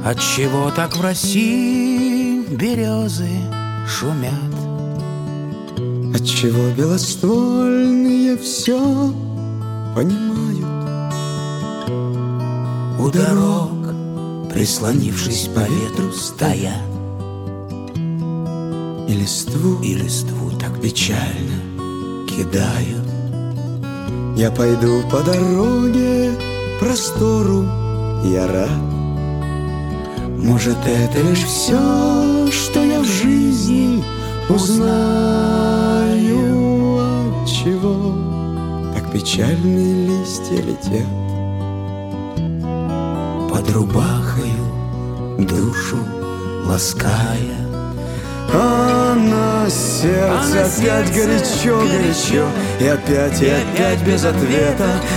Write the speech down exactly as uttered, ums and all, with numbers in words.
Отчего так в России березы шумят? Отчего белоствольные все понимают? У дорог, прислонившись по ветру, стоят, И листву, и листву так печально кидают. я пойду по дороге простору, я рад. Может, это лишь все, что я в жизни узнаю. Отчего так печальные листья летят Под рубахою душу лаская. А на сердце А на опять сердце горячо, горячо, горячо, и опять, и опять без ответа.